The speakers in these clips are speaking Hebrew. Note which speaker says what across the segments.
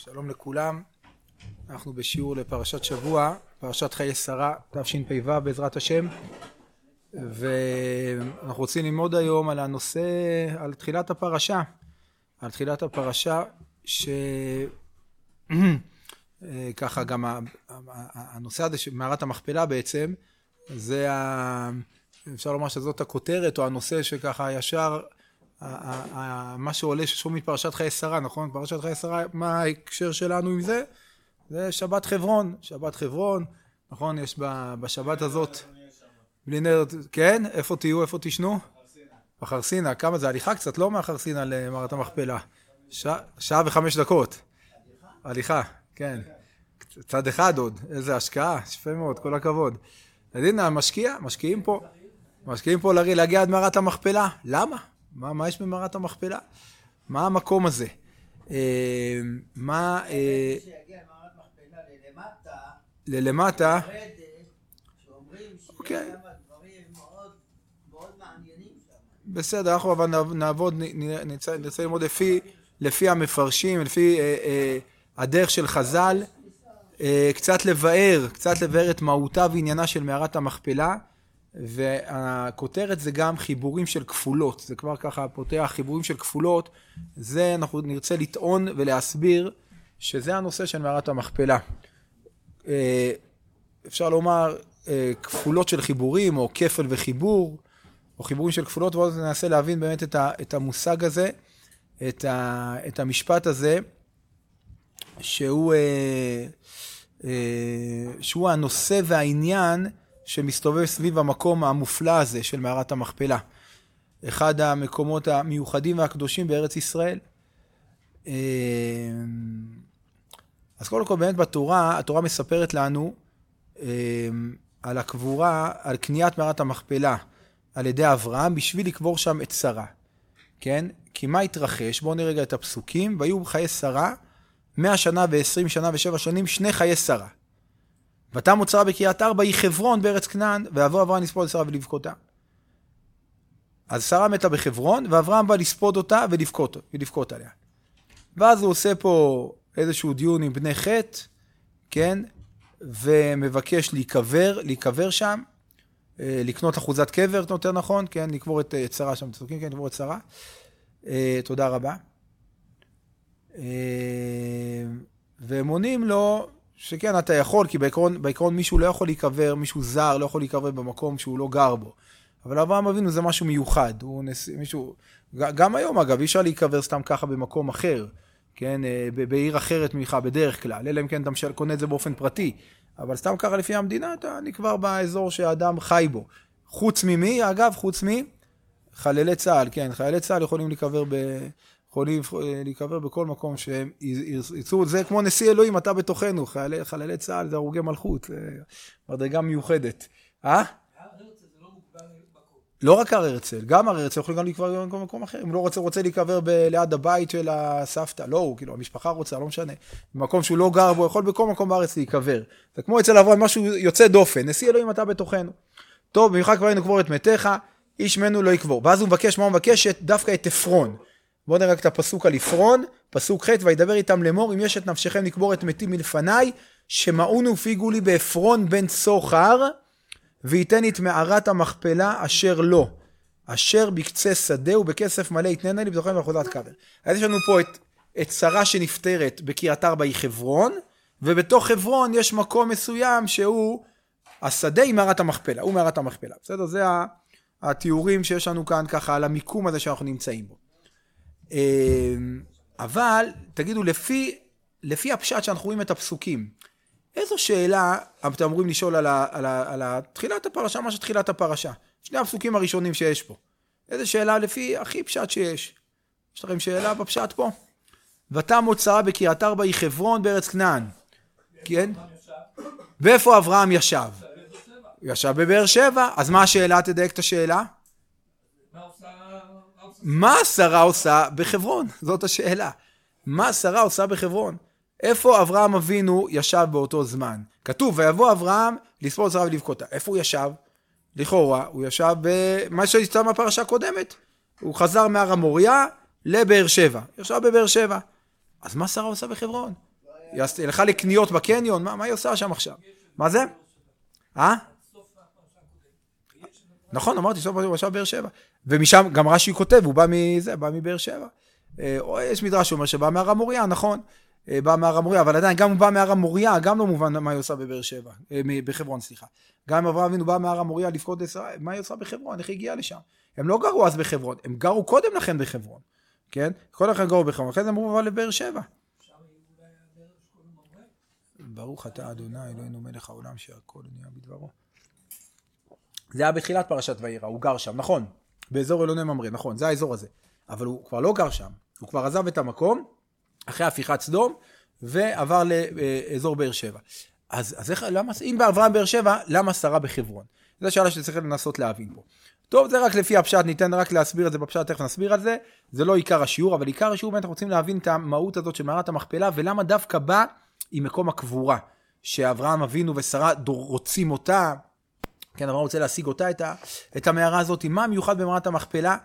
Speaker 1: שלום לכולם, אנחנו בשיעור לפרשת שבוע, פרשת חיי שרה, תשפ"ו בעזרת השם, ואנחנו רוצים ללמוד היום על הנושא, על תחילת הפרשה, ככה גם הנושא הזה של מערת המכפלה בעצם, זה אפשר לומר שזאת הכותרת או הנושא שככה ישר, מה שעולה ששום מפרשת חיי שרה, נכון? פרשת חיי שרה, מה ההקשר שלנו עם זה? זה שבת חברון, נכון? יש בשבת הזאת, בלי נר, כן? איפה תהיו? איפה תשנו? בחרסינה. כמה זה? הליכה קצת, לא מהחרסינה למערת המכפלה. שעה ו5 דקות. הליכה, כן. צד אחד עוד, איזה השקעה, שפה מאוד, כל הכבוד. הנה, משקיעים פה להגיע עד מערת המכפלה. למה? מה יש במערת המכפלה? מה המקום הזה? מה...
Speaker 2: שיגיע למערת מכפלה ללמטה, שאומרים שיש שם דברים מאוד מעניינים שם. בסדר,
Speaker 1: אנחנו אבל נרצה ללמוד לפי המפרשים, לפי הדרך של חז"ל, קצת לבאר את מהותה ועניינה של מערת המכפלה, והכותרת זה גם חיבורים של כפולות, זה כבר ככה פותח חיבורים של כפולות, זה אנחנו נרצה לטעון ולהסביר שזה הנושא של מערת המכפלה. אפשר לומר כפולות של חיבורים או כפל וחיבור, או חיבורים של כפולות, ואז ננסה להבין באמת את המושג הזה, את המשפט הזה, שהוא הנושא והעניין שמסתובב סביב המקום המופלא הזה של מערת המכפלה. אחד המקומות המיוחדים והקדושים בארץ ישראל. אז קודם כל באמת התורה מספרת לנו על הקבורה, על קניית מערת המכפלה על ידי אברהם בשביל לקבור שם את שרה. כן? כי מה התרחש? בואו נראה רגע את הפסוקים. והיו חיי שרה 100 שנה ו20 שנה ו7 שנים, 2 חיי שרה. ותמות שרה בקריית ארבע, היא חברון בארץ כנען, ויבוא אברהם לספוד את שרה ולבכותה. אז שרה מתה בחברון, ואברהם בא לספוד אותה ולבכות עליה. ואז הוא עושה פה איזשהו דיון עם בני חטא, כן? ומבקש להיקבר שם, לקנות אחוזת קבר, יותר נכון, כן? לקבור את שרה שם, תסוקים, כן? לקבור את שרה. תודה רבה. והם עונים לו, שכן אתה יכול, כי בעיקרון מישהו לא יכול להיקבר, מישהו זר לא יכול להיקבר במקום שהוא לא גר בו. אבל אברהם אבינו זה משהו מיוחד. גם היום אגב, אי אפשר להיקבר סתם ככה במקום אחר, כן? בעיר אחרת ממך בדרך כלל, אלא אם כן אתה קונה את זה באופן פרטי. אבל סתם ככה לפי המדינה, אתה נקבר באזור שהאדם חי בו. חוץ ממי, אגב, חוץ מחללי צה"ל, כן? חיילי צה"ל יכולים להיקבר בכל מקום שהם יצאו, זה כמו נשיא אלוהים, אתה בתוכנו, חללי צה"ל זה הרוגי מלכות, מדרגה מיוחדת.
Speaker 2: הר הרצל זה לא מוגבל מקום.
Speaker 1: לא רק הר הרצל, גם הר הרצל יכול גם להיקבר במקום אחר, אם לא רוצה להיקבר ליד הבית של הסבתא, לא, כאילו המשפחה רוצה, לא משנה, במקום שהוא לא גר בו, יכול בכל מקום בארץ להיקבר. זה כמו אצל אברהם, משהו יוצא דופן, נשיא אלוהים אתה בתוכנו. טוב, במיוחד כבר נקבור את מתיך, איש ממנו לא יקבור. ואז הוא מבקש, מה הוא מבקש? דווקא את עפרון. בואו נראה את הפסוק על עפרון, פסוק ח' וידבר איתם לאמור, אם יש את נפשכם לקבור את מתים מלפניי, שמעונו ופיגו לי בעפרון בן צוחר, ויתן את מערת המכפלה אשר לו, אשר בקצה שדה ובכסף מלא יתננה לי בתוכם ואחוזת קבר. אז יש לנו פה את שרה שנפטרת בקריית ארבע היא חברון, ובתוך חברון יש מקום מסוים שהוא השדה עם מערת המכפלה, הוא מערת המכפלה. בסדר? זה התיאורים שיש לנו כאן ככה על המיקום הזה שאנחנו נמצאים בו. אבל תגידו לפי הפשט שאנחנו רואים את הפסוקים, איזו שאלה אתם אמורים לשאול על תחילת הפרשה, מה שתחילת הפרשה, שני הפסוקים הראשונים שיש פה, איזו שאלה לפי הכי פשט שיש? יש לכם שאלה בפשט פה? ותמות שרה בקריית ארבע היא חברון בארץ כנען, כן? ואיפה אברהם ישב? ישב בבאר שבע. אז מה השאלה? תדייק את השאלה. מה שרה עושה בחברון? זאת השאלה. מה שרה עושה בחברון? איפה אברהם אבינו ישב באותו זמן? כתוב, ויבוא אברהם לספוד שרה ולבכותה. איפה הוא ישב? לכאורה, הוא ישב במה שיצא מהפרשה הקודמת. הוא חזר מהר המוריה לבאר שבע. ישב בבאר שבע. אז מה שרה עושה בחברון? היא הלכה לקניות בקניון, מה היא עושה שם עכשיו? מה זה? נכון, אמרתי, סוף פרשת באר שבע. ומשם גם רש"י כותב, הוא בא מבאר שבע. יש מדרש שאומר שבא מהר המוריה, נכון? בא מהר המוריה, אבל עדיין גם הוא בא מהר המוריה, גם לא מובן מה היא עושה בבאר שבע, בחברון, סליחה. גם אם אברהם אבינו בא מהר המוריה לפקוד ישראל, מה היא עושה בחברון? איך היא הגיעה לשם? הם לא גרו אז בחברון, הם גרו קודם לכן בחברון, כן? קודם לכן גרו בחברון, אחרי זה הם אמרו לבאר שבע. ברוך אתה אדוני אלוהינו מלך העולם שהכל נהיה בדברו. זה היה בתחילת פרשת וירא, הוא גר שם, נכון? באזור אלוני ממרא, נכון, זה האזור הזה. אבל הוא כבר לא גר שם, הוא כבר עזב את המקום, אחרי הפיכת סדום, ועבר לאזור באר שבע. אז איך, אם באברהם באר שבע, למה שרה בחברון? זו שאלה שצריך לנסות להבין פה. טוב, זה רק לפי הפשט, ניתן רק להסביר את זה בפשט, תכף נסביר על זה. זה לא עיקר השיעור, אבל עיקר השיעור, אנחנו רוצים להבין את המהות הזאת של מערת המכפלה, ולמה דווקא בא עם מקום הקבורה, שאברהם אבינו ושרה רוצים אותה, כן, אברהם רוצה להשיג אותה, את המערה הזאת, מה מיוחד במערת המכפלה,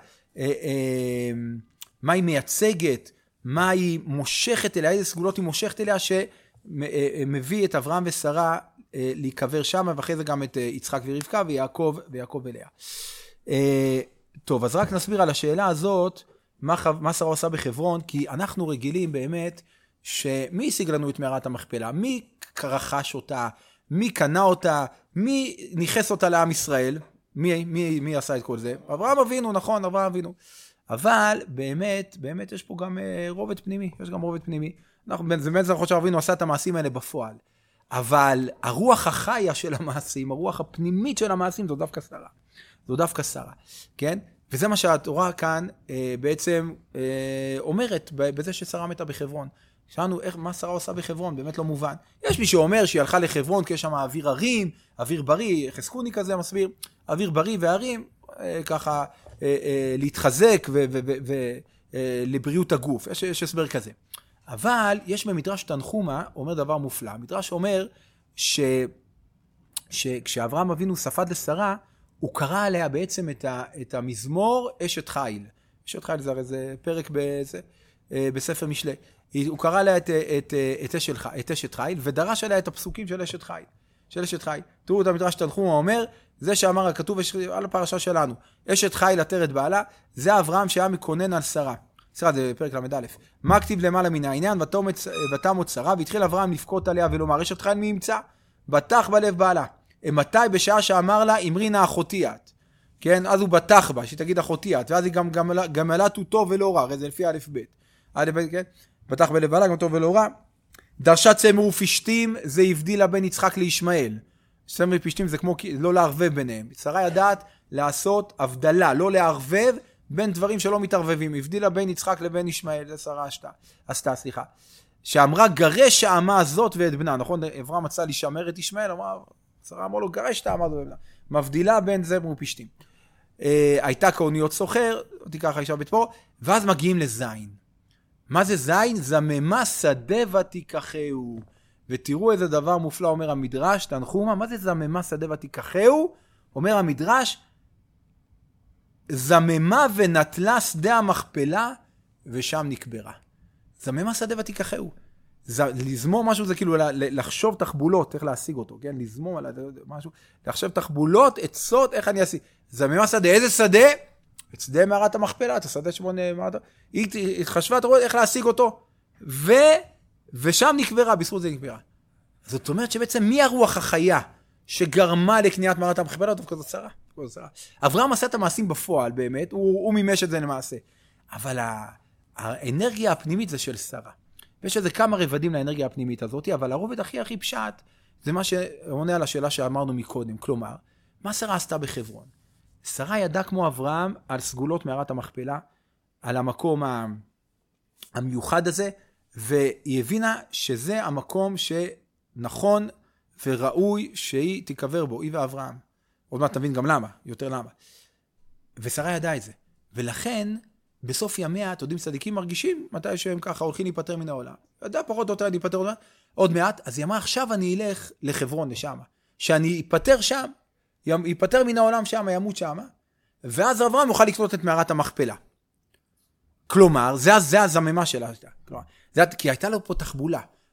Speaker 1: מה היא מייצגת, מה היא מושכת אליה, איזה סגולות היא מושכת אליה, שמביא את אברהם ושרה להיקבר שם, ואחרי זה גם את יצחק ורבקה ויעקב ולאה. טוב, אז רק נסביר על השאלה הזאת, מה שרה עושה בחברון, כי אנחנו רגילים באמת, שמי השיג לנו את מערת המכפלה? מי רכש אותה? מי קנה אותה? מי ניחס אותה לעם ישראל? מי עשה את כל זה? אברהם אבינו, נכון, אברהם אבינו. אבל באמת יש פה גם רובד פנימי, יש גם רובד פנימי. זה באמת זכות שאבינו עשה את המעשים האלה בפועל. אבל הרוח החיה של המעשים, הרוח הפנימית של המעשים, זו דווקא שרה. כן? וזה מה שהתורה כאן בעצם אומרת בזה ששרה מתה בחברון. שאלנו מה שרה עושה בחברון, באמת לא מובן. יש מי שאומר שהיא הלכה לחברון כי יש שם אוויר הרים, אוויר בריא, חזקוני כזה מסביר, אוויר בריא והרים, ככה להתחזק ולבריאות הגוף. יש הסבר כזה. אבל יש במדרש תנחומה, אומר דבר מופלא. המדרש אומר שכשאברהם אבינו ספד לשרה, הוא קרא עליה בעצם את המזמור אשת חיל. אשת חיל זה פרק בספר משלי. הוא קרא עליה את אשת חיל, ודרש עליה את הפסוקים של אשת חיל. תראו את המדרש תנחומה אומר, זה שאמר הכתוב על הפרשה שלנו, אשת חיל עטרת בעלה, זה אברהם שהיה מקונן על שרה. סליחה, זה פרק ל"א. מה כתיב למעלה מן העניין, ותמות שרה, והתחיל אברהם לבכות עליה ולומר, אשת חיל מי ימצא? בטח בלב בעלה. מתי בשעה שאמר לה, אמרי נא אחותי את. כן, אז הוא בטח בה, שתגיד אחותי את, ואז היא גם עלת טוב ולא רע, זה לפי א' ב', כן? בטח בלב בעלה, גם טוב ולא רע. דרשה צמר ופשתים, זה הבדילה בין יצחק לישמעאל. צמר ופשתים זה כמו לא לערבב ביניהם. שרה ידעת לעשות הבדלה, לא לערבב בין דברים שלא מתערבבים. הבדילה בין יצחק לבין ישמעאל, זה שרה עשתה, שאמרה גרש האמה הזאת ואת בנה, נכון? אברהם מצא לשמר את ישמעאל, שרה אמרה לו גרש את האמה הזאת ואת בנה. מבדילה בין צמר ופשתים. הייתה כאוניות סוחר, תיקח האישה בית פה, ואז מגיעים לזין. מה זה זין? זממה שדה ותיקחהו. ותראו איזה דבר מופלא אומר המדרש, תנחומה, מה זה זממה שדה ותיקחהו? אומר המדרש, זממה ונטלה שדה המכפלה ושם נקברה. זממה שדה ותיקחהו. לזמום משהו זה כאילו לחשוב תחבולות, איך להשיג אותו, כן? לזמום על משהו, לחשוב תחבולות, עצות, איך אני אשיג. זממה שדה, איזה שדה? את שדה מערת המכפלה, את השדה שמונה מערת, היא התחשבה, אתה רואה איך להשיג אותו, ושם נקברה, בזכות זה נקברה. זאת אומרת שבעצם מי הרוח החיה שגרמה לקניית מערת המכפלה, דווקא זאת שרה. אברהם עשה את המעשים בפועל באמת, הוא מימש את זה למעשה. אבל האנרגיה הפנימית זה של שרה. ויש איזה כמה רבדים לאנרגיה הפנימית הזאת, אבל הרובד הכי פשט, זה מה שעונה על השאלה שאמרנו מקודם. כלומר, מה שרה עשתה בחברון? שרה ידעה כמו אברהם על סגולות מערת המכפלה, על המקום המיוחד הזה, והיא הבינה שזה המקום שנכון וראוי שהיא תיקבר בו, היא ואברהם. עוד מעט תבין גם למה, יותר למה. ושרה ידעה את זה. ולכן, בסוף ימיה, אתה יודעים, צדיקים מרגישים מתי שהם ככה הולכים להיפטר מן העולם. ידעה פחות או יותר להיפטר עוד מעט, אז היא אמרה, עכשיו אני אלך לחברון לשם. שאני אפטר שם, ייפטר מן העולם שם, ימות שם, ואז אברהם יוכל לקנות את מערת המכפלה. כלומר, זה הזממה שלה. כלומר, כי הייתה לו פה תחבולה.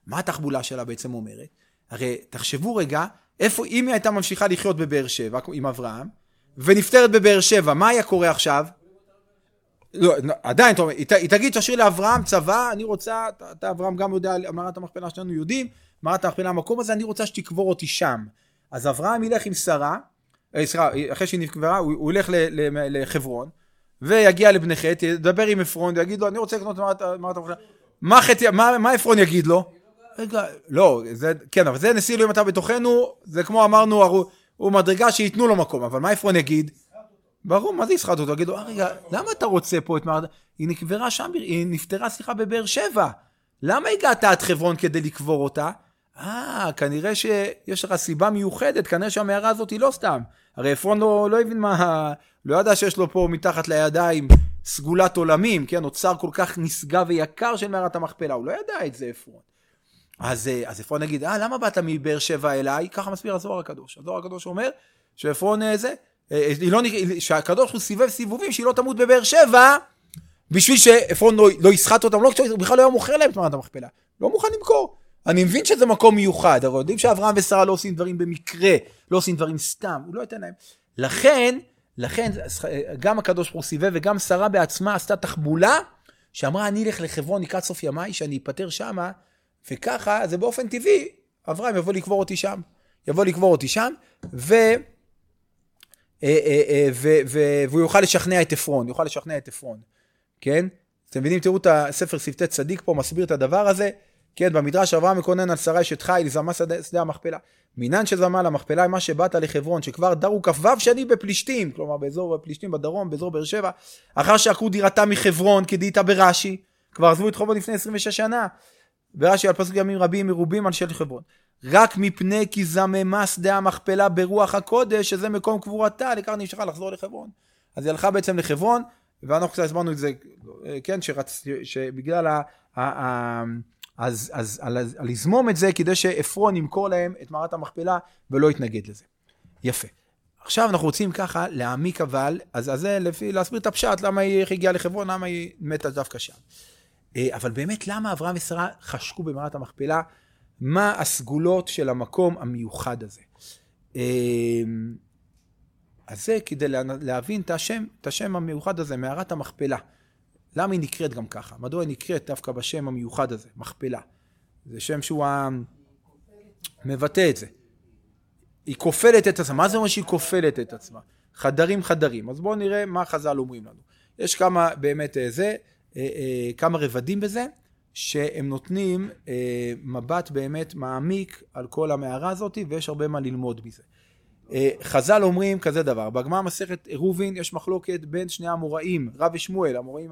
Speaker 1: מה התחבולה שלה בעצם אומרת? הרי תחשבו רגע, איפה, אם היא הייתה ממשיכה לחיות בבאר שבע עם אברהם, ונפטרת בבאר שבע, מה היה קורה עכשיו? לא, עדיין, היא תגיד תשאיר לאברהם צבא, אני רוצה, אתה אברהם גם יודע, מערת המכפלה שלנו יודעים, מערת המכפלה המקום הזה, אני רוצה שתקבור אותי שם. אז אברהם ילך עם שרה, אחרי שהיא נקברה, הוא ילך לחברון, ויגיע לבני חת, ידבר עם אפרון, ויגיד לו, אני רוצה לקנות מערת המכפלה. מה אפרון יגיד לו? רגע, לא, כן, אבל זה נשיא אלוהים אתה בתוכנו, זה כמו אמרנו, הוא מדרגה שיתנו לו מקום, אבל מה אפרון יגיד? ברור, מה זה ישחט אותו? יגידו, רגע, למה אתה רוצה פה את מערת? היא נקברה שם, היא נפטרה, בבאר שבע. למה הגעת עד חברון כדי לקבור אותה? כנראה שיש לך סיבה מיוחדת, כנראה שהמערה הזאת היא לא סתם. הרי אפרון לא הבין מה, לא ידע שיש לו פה מתחת לידיים סגולת עולמים, כן, אוצר כל כך נשגב ויקר של מערת המכפלה, הוא לא ידע את זה אפרון. אז אפרון נגיד, למה באת מבאר שבע אליי? ככה מסביר הזוהר הקדוש. הזוהר הקדוש אומר שאפרון שהקדוש הוא סיבב סיבובים שהיא לא תמות בבאר שבע, בשביל שאפרון לא ישחט אותם, הוא בכלל לא היה מוכר להם את מערת המכפלה, לא מוכן למכור. אני מבין שזה מקום מיוחד, אבל יודעים שאברהם ושרה לא עושים דברים במקרה, לא עושים דברים סתם, הוא לא ייתן להם. לכן גם הקדוש ברוך הוא סיבב, וגם שרה בעצמה עשתה תחבולה, שאמרה אני אלך לחברון לקראת סוף ימיי, שאני אפטר שמה, וככה זה באופן טבעי, אברהם יבוא לקבור אותי שם, והוא יוכל לשכנע את אפרון, כן? אתם מבינים, תראו את הספר שפתי צדיק פה, מסביר את הדבר הזה, כן, במדרש אברהם מקונן על שרה אשת חיל, זמה שדה המכפלה. מינן שזמה למכפלה, מה שבאת לחברון, שכבר דרו כ"ו שנים בפלישתים, כלומר באזור פלישתים בדרום, באזור באר שבע, אחר שעקרו דירתה מחברון, כדאיתה ברש"י, כבר עזבו את חברון לפני 26 שנה, ברש"י על פסוק ימים רבים מרובים על של חברון. רק מפני כי זממה שדה המכפלה ברוח הקודש, שזה מקום קבורתה, לכך נמשכה לחזור לחברון. אז היא הלכה בעצם לחברון, ואנחנו קצת הסברנו את זה, כן, שבגלל אז לזמום את זה, כדי שאפרון ימכור להם את מערת המכפלה, ולא יתנגד לזה. יפה. עכשיו אנחנו רוצים ככה להעמיק אבל, אז זה לפי להסביר את הפשט, למה היא הגיעה לחברון, למה היא מתה דווקא שם. אבל באמת, למה אברהם ושרה חשקו במערת המכפלה? מה הסגולות של המקום המיוחד הזה? אז זה כדי להבין את השם המיוחד הזה, מערת המכפלה. למה היא נקראת גם ככה? מדוע היא נקראת דווקא בשם המיוחד הזה, מכפלה? זה שם שהוא מבטא את זה. היא כופלת את עצמה. מה זה אומר שהיא כופלת את עצמה? חדרים. אז בואו נראה מה חז"ל אומרים לנו. יש כמה באמת כמה רבדים בזה, שהם נותנים מבט באמת מעמיק על כל המערה הזאת, ויש הרבה מה ללמוד מזה. חז"ל אומרים כזה דבר, בגמרא מסכת עירובין יש מחלוקת בין שני האמוראים, רב ושמואל, האמוראים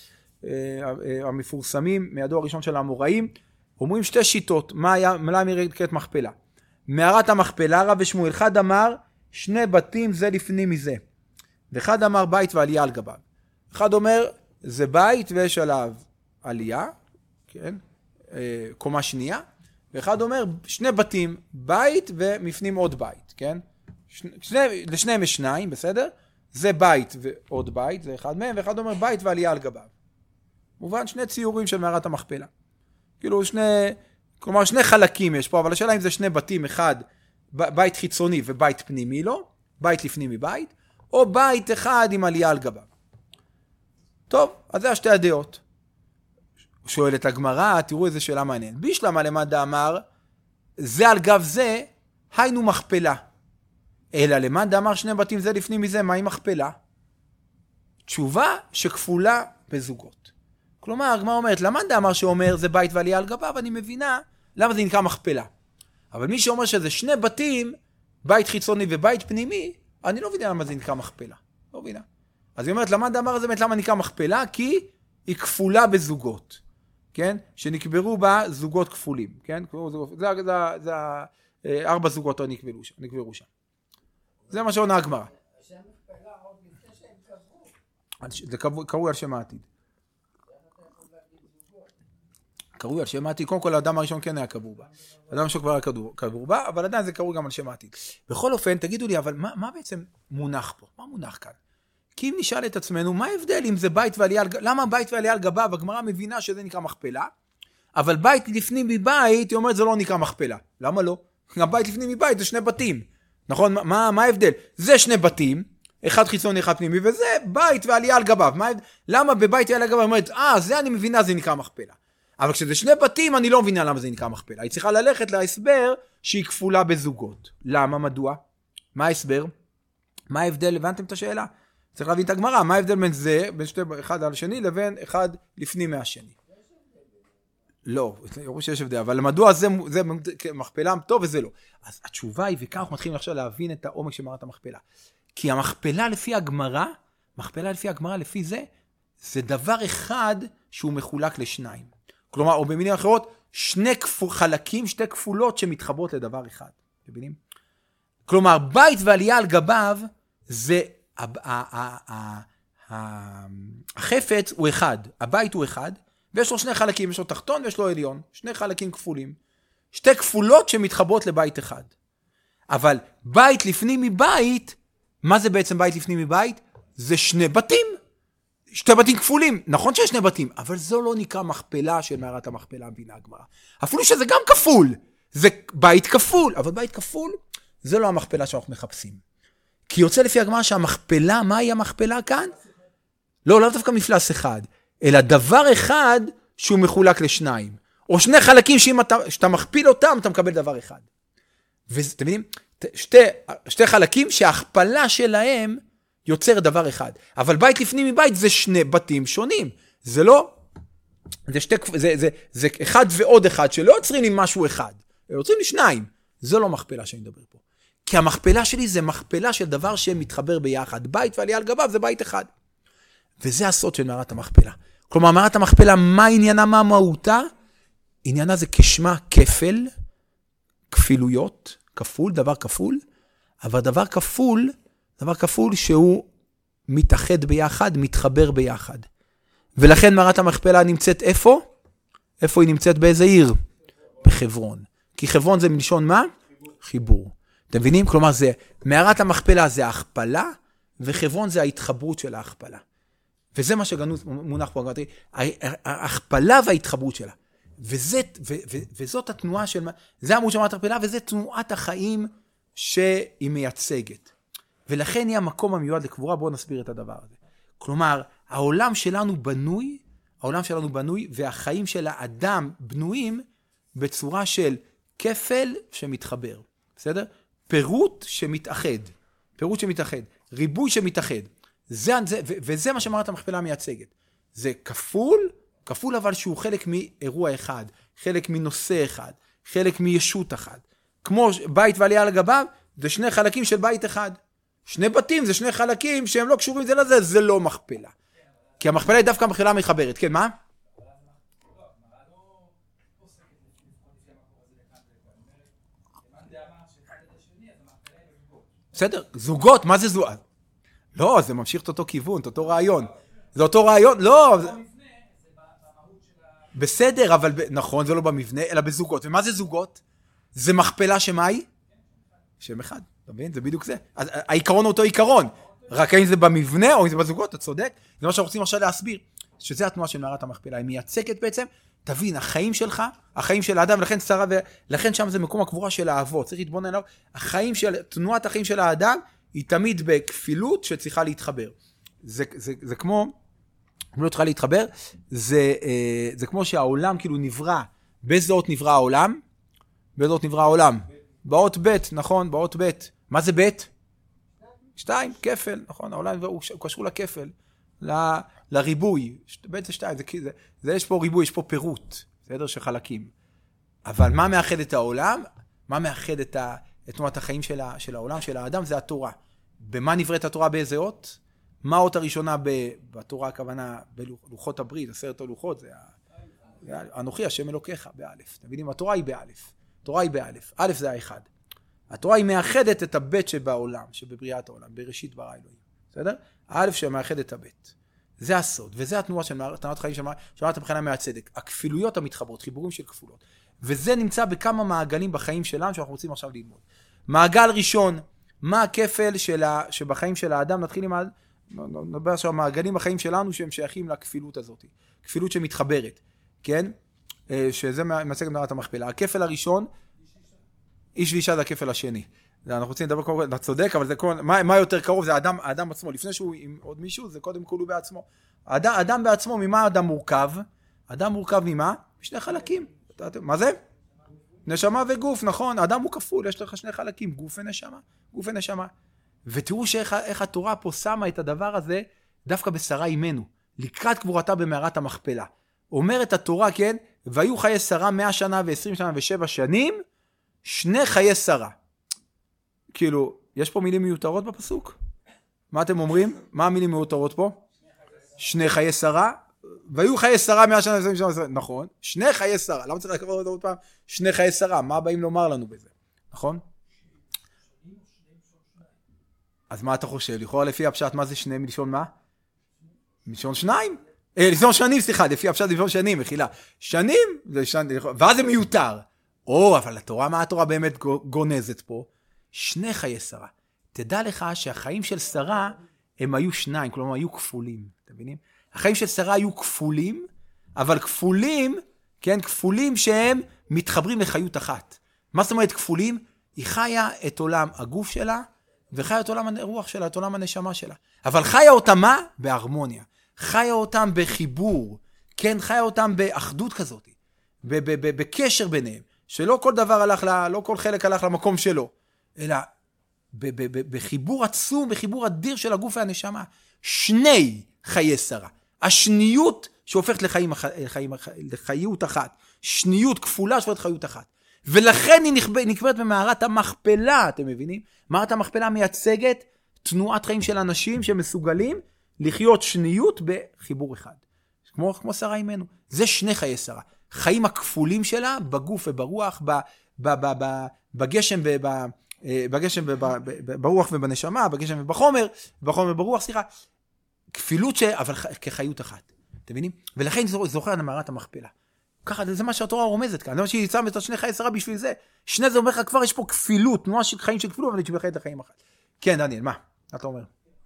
Speaker 1: המפורסמים מהדור הראשון של האמוראים, אומרים שתי שיטות, למה היא נקראת מכפלה. מערת המכפלה, רב ושמואל, אחד אמר שני בתים זה לפנים מזה, ואחד אמר בית ועלייה על גביו. אחד אומר זה בית ויש עליו עלייה, כן? קומה שנייה, ואחד אומר שני בתים, בית ומפנים עוד בית, כן? לשניהם יש שניים, בסדר? זה בית ועוד בית, זה אחד מהם, ואחד אומר בית ועלייה על גביו. מובן שני ציורים של מערת המכפלה. כאילו כלומר שני חלקים יש פה, אבל השאלה אם זה שני בתים, אחד בית חיצוני ובית פנימי לו, בית לפנים מבית, או בית אחד עם עלייה על גביו. טוב, אז זה השתי הדעות. שואלת הגמרא, תראו איזה שאלה מעניינת. בישלמה למד אמר, זה על גב זה, היינו מכפלה. אלא למד אמר שני בתים זה לפנים מזה, מהי מכפלה? תשובה שכפולה בזוגות. כלומר, הגמרא אומרת, למד אמר שאומר זה בית ועלייה על גביו, אני מבינה למה זה נקרא מכפלה. אבל מי שאומר שזה שני בתים, בית חיצוני ובית פנימי, אני לא מבינה למה זה נקרא מכפלה. לא מבינה. אז היא אומרת, למד אמר זה באמת למה נקרא מכפלה? כי היא כפולה בזוגות. כן? שנקברו בה זוגות כפולים, כן? זה 4 זוגות נקברו שם. זה מה שעונה הגמרא.
Speaker 2: השם מכפלה עוד לפני שהם קברו.
Speaker 1: זה קרוי על שם העתיד. קרוי על שם העתיד. קודם כל האדם הראשון כן היה קבור בה. האדם הראשון כבר היה קבור בה, אבל עדיין זה קרוי גם על שם העתיד. בכל אופן, תגידו לי, אבל מה בעצם מונח פה? מה מונח כאן? כי אם נשאל את עצמנו, מה ההבדל אם זה בית ועלייה על גביו? למה בית ועלייה על גביו? הגמרא מבינה שזה נקרא מכפלה. אבל בית לפנים מבית, היא אומרת, זה לא נקרא מכפלה. למה לא? הבית לפנים מבית זה שני בתים. נכון? מה ההבדל? זה שני בתים, אחד חיצוני, אחד פנימי, וזה בית ועלייה על גביו. למה בבית ועלייה על גביו? היא אומרת, זה אני מבינה, זה נקרא מכפלה. אבל כשזה שני בתים, אני לא מבינה למה זה נקרא מכפלה. היא צריכה ללכת להסבר שהיא כפולה בזוגות. למה? מדוע? מה ההסבר? מה ההבדל? הבנתם את השאלה? צריך להבין את הגמרא. מה ההבדל בין זה, בין אחד על השני, לבין אחד לפנים מהשני? לא, יראו שיש הבדל, אבל מדוע זה מכפלה טוב וזה לא. אז התשובה היא, וכך אנחנו מתחילים עכשיו להבין את העומק של מערת המכפלה. כי המכפלה לפי הגמרא, לפי זה דבר אחד שהוא מחולק לשניים. כלומר, או במילים אחרות, שני כפולות שמתחברות לדבר אחד. אתם מבינים? כלומר, בית ועלייה על גביו, זה, החפץ הוא אחד, הבית הוא אחד, ויש לו שני חלקים, יש לו תחתון ויש לו עליון, שני חלקים כפולים. שתי כפולות שמתחברות לבית אחד. אבל בית לפנים מבית, מה זה בעצם בית לפנים מבית? זה שני בתים. שתי בתים כפולים. נכון שיש שני בתים, אבל זו לא נקרא מכפלה של מערת המכפלה בינה הגמרא. אפילו שזה גם כפול. זה בית כפול, אבל בית כפול זה לא המכפלה שאנחנו מחפשים. כי יוצא לפי הגמרא שהמכפלה, מהי המכפלה כאן? לא דווקא מפלס אחד, אלא דבר אחד שהוא מחולק לשניים. או שני חלקים שאתה מכפיל אותם, אתה מקבל דבר אחד. ואתם מבינים? שתי חלקים שההכפלה שלהם יוצר דבר אחד. אבל בית לפנים מבית זה שני בתים שונים. זה לא, זה אחד ועוד אחד, שלא יוצרים לי משהו אחד. יוצרים לי שניים. זו לא מכפלה שאני מדבר פה. כי המכפלה שלי זה מכפלה של דבר שמתחבר ביחד. בית ועלייה על גביו זה בית אחד. וזה הסוד של מערת המכפלה. כלומר, מערת המכפלה, מה עניינה, מה מהותה? עניינה זה כשמה כפל, כפילויות, כפול, דבר כפול, אבל דבר כפול שהוא מתאחד ביחד, מתחבר ביחד. ולכן מערת המכפלה נמצאת איפה? איפה היא נמצאת? באיזה עיר? בחברון. כי חברון זה מלשון מה? חיבור. אתם מבינים? כלומר, מערת המכפלה זה ההכפלה, וחברון זה ההתחברות של ההכפלה. וזה מה שגנוז מונח פה, ההכפלה וההתחברות שלה. וזאת התנועה של, זה עמוד של מערת המכפלה, וזה תנועת החיים שהיא מייצגת. ולכן היא המקום המיועד לקבורה. בואו נסביר את הדבר הזה. כלומר, העולם שלנו בנוי, והחיים של האדם בנויים בצורה של כפל שמתחבר. בסדר? פירוט שמתאחד, ריבוי שמתאחד. וזה מה שמערת המכפלה מייצגת. זה כפול אבל שהוא חלק מאירוע אחד, חלק מנושא אחד, חלק מישות אחד. כמו בית ועלייה על גביו, זה שני חלקים של בית אחד. שני בתים זה שני חלקים שהם לא קשורים זה לזה, זה לא מכפלה. כי המכפלה היא דווקא מכפלה מחברת. כן, מה? בסדר, זוגות, מה זה זוגות? לא, זה ממשיך את אותו כיוון, את אותו רעיון. זה אותו רעיון, לא. בסדר, אבל נכון, זה לא במבנה, אלא בזוגות. ומה זה זוגות? זה מכפלה שמה היא? שם אחד, אתה מבין? זה בדיוק זה. אז העיקרון הוא אותו עיקרון. רק אם זה במבנה או אם זה בזוגות, אתה צודק. זה מה שאנחנו רוצים עכשיו להסביר. שזה התנועה של מערת המכפלה. היא מייצגת בעצם, תבין, החיים שלך, החיים של האדם, לכן שם זה מקום הקבורה של האבות. צריך להתבונן עליו. תנועת החיים של האדם היא תמיד בכפילות שצריכה להתחבר. זה כמו, אם לא צריכה להתחבר, זה כמו שהעולם כאילו נברא. באיזה אות נברא העולם? באיזה אות נברא העולם? באות ב', נכון? באות ב'. מה זה ב'? 2, כפל, נכון? העולם הוא קשור לכפל, לריבוי. ב' זה 2, זה יש פה ריבוי, יש פה פירוט, בסדר? של חלקים. אבל מה מאחד את העולם? מה מאחד את תנועת החיים של העולם, של האדם? זה התורה. במה נבראת התורה? באיזה אות? מה האות הראשונה בתורה, הכוונה בלוחות הברית, 10 הלוחות, זה אנוכי השם אלוקיך, באלף. אתם מבינים? התורה היא באלף. התורה היא באלף. אלף זה האחד. התורה היא מאחדת את הבית שבעולם, שבבריאת העולם, בראשית ברא אלוהים. בסדר? האלף שמאחד את הבית. זה הסוד, וזה התנועה של תנועת חיים שמעת הבחינה מהצדק. הכפילויות המתחברות, חיבורים של כפולות. וזה נמצא בכמה מעגלים בחיים שלנו שאנחנו רוצים עכשיו ללמוד. מעגל ראשון, מה הכפל שבחיים של האדם? נתחיל עם נדבר עכשיו מעגלים בחיים שלנו שהם שייכים לכפילות הזאת. כפילות שמתחברת, כן? שזה מצגת מערת המכפלה. הכפל הראשון, איש ואישה זה הכפל השני. אנחנו רוצים לדבר קודם, אתה צודק, אבל זה מה יותר קרוב? זה האדם עצמו. לפני שהוא עם עוד מישהו, זה קודם כל הוא בעצמו. האדם בעצמו, ממה האדם מורכב? האדם מורכב ממה? משני חלקים. מה זה? נשמה וגוף, נכון? האדם הוא כפול, יש לך שני חלקים, גוף ונשמה. גוף ונשמה. ותראו איך התורה פה שמה את הדבר הזה, דווקא בשרה אימנו, לקראת קבורתה במערת המכפלה. אומרת התורה, כן, והיו חיי שרה 100 שנה ו20 שנה ו7 שנים, שני חיי שרה. כאילו, יש פה מילים מיותרות בפסוק? מה אתם אומרים? מה המילים מיותרות פה? שני חיי שרה, והיו חיי שרה 100 שנה ו20 שנה, נכון? שני חיי שרה, למה צריך לקרוא עוד פעם? שני חיי שרה, מה באים לומר לנו בזה? נכון? אז מה אתה חושב? לכאורה לפי הפשט, מה זה שני מלשון מה? מלשון שניים? לשון שנים, סליחה, לפי הפשט לשון שנים, מחילה. שנים, ואז זה מיותר. אבל התורה, מה התורה באמת גונזת פה? שני חיי שרה. תדע לך שהחיים של שרה הם היו שניים, כלומר היו כפולים, אתם מבינים? החיים של שרה היו כפולים, אבל כפולים, כן, כפולים שהם מתחברים לחיות אחת. מה זאת אומרת כפולים? היא חיה את עולם הגוף שלה, וחיה את עולם הרוח שלה, את עולם הנשמה שלה. אבל חיה אותם מה? בהרמוניה. חיה אותם בחיבור, כן, חיה אותם באחדות כזאת, בקשר ביניהם, שלא כל דבר הלך, לא כל חלק הלך למקום שלו, אלא בחיבור עצום, בחיבור אדיר של הגוף והנשמה. שני חיי שרה. השניות שהופכת לחיות אחת. שניות כפולה שהופכת לחיות אחת. ולכן היא נקברת במערת המכפלה, אתם מבינים? מערת המכפלה מייצגת תנועת חיים של אנשים שמסוגלים לחיות שניות בחיבור אחד. כמו שרה אימנו. זה שני חיי שרה. חיים הכפולים שלה בגוף וברוח, בגשם ברוח ובנשמה, בגשם ובחומר, בחומר וברוח, סליחה. כפילות אבל כחיות אחת. אתם מבינים? ולכן זוכר על מערת המכפלה. ככה, זה מה שהתורה רומזת כאן. זה מה שהיא שמה את שני חיי שרה בשביל זה. שני זה אומר לך כבר יש פה כפילות, תנועה של חיים של כפילות, אבל יש בחיים את החיים אחת. כן, דניאל, מה אתה אומר?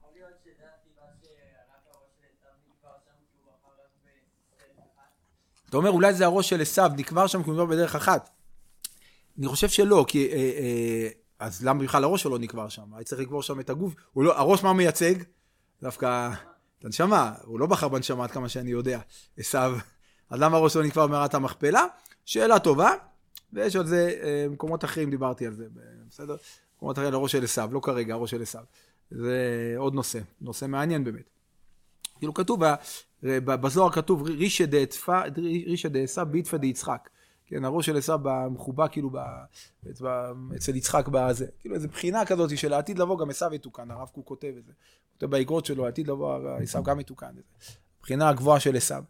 Speaker 1: אתה אומר, אולי זה הראש של עשיו, נקבר שם כי הוא נקבר בדרך אחת. אני חושב שלא, כי אז למה בכלל הראש שלו נקבר שם? היה צריך לקבור שם את הגוף. הראש מה מייצג? דווקא את הנשמה, הוא לא בחר בנשמה עד כמה שאני יודע, עשיו. אז למה הראש שלו נקבר במערת המכפלה? שאלה טובה, ויש על זה מקומות אחרים, דיברתי על זה, בסדר? מקומות אחרים לראש של עשיו, לא כרגע, הראש של עשיו. זה עוד נושא מעניין באמת. כאילו כתוב, בזוהר כתוב, רישא דעשיו ביתפא דיצחק. כן, הראש של עשיו מחובה כאילו אצל יצחק בזה. כאילו איזו בחינה כזאת של העתיד לבוא, גם עשיו יתוקן, הרב קוק כותב את זה. כותב באגרות שלו, העתיד לבוא, עשיו גם יתוקן. בחינה הגבוהה של עשיו.